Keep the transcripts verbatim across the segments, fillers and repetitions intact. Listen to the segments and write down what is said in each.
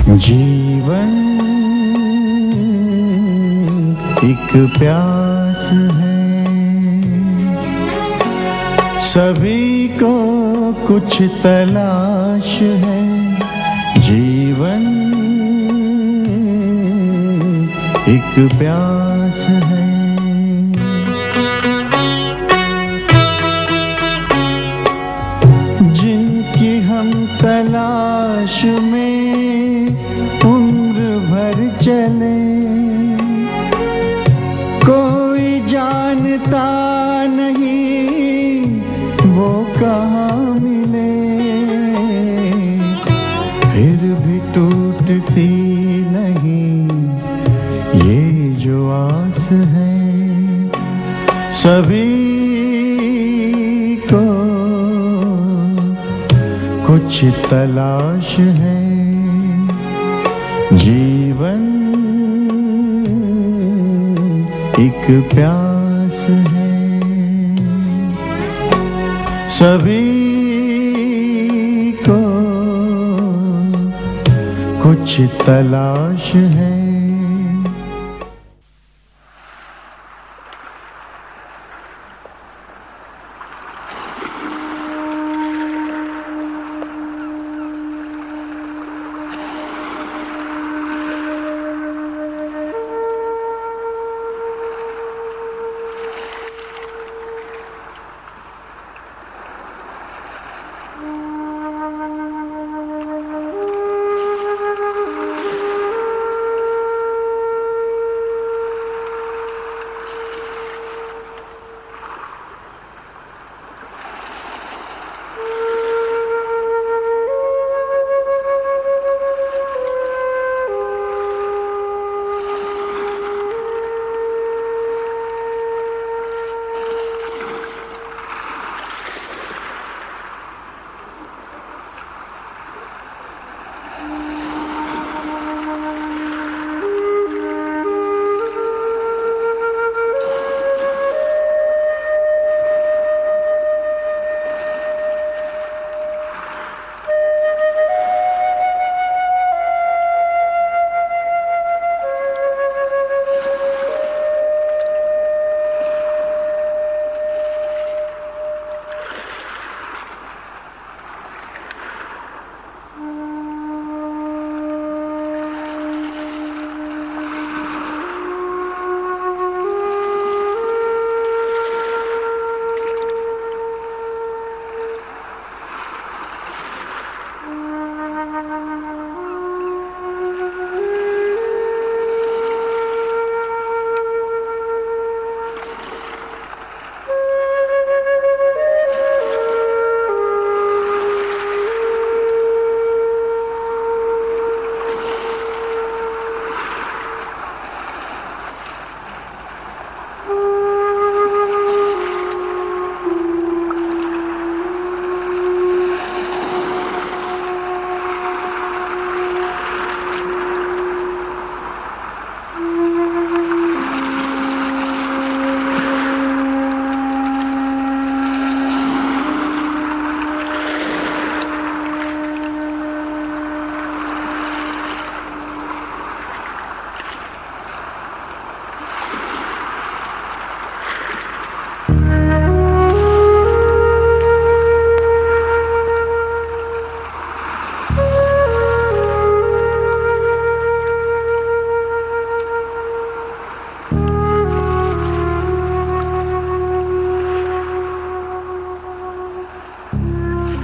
जीवन एक प्यास है, सभी को कुछ तलाश है। जीवन एक प्यास है, जिनकी हम तलाश में उम्र भर चले, कोई जानता नहीं वो कहाँ मिले। फिर भी टूटती नहीं ये जो आस है, सभी को कुछ तलाश है। जीवन एक प्यास है, सभी को कुछ तलाश है।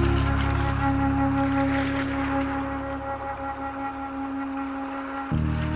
Thank you.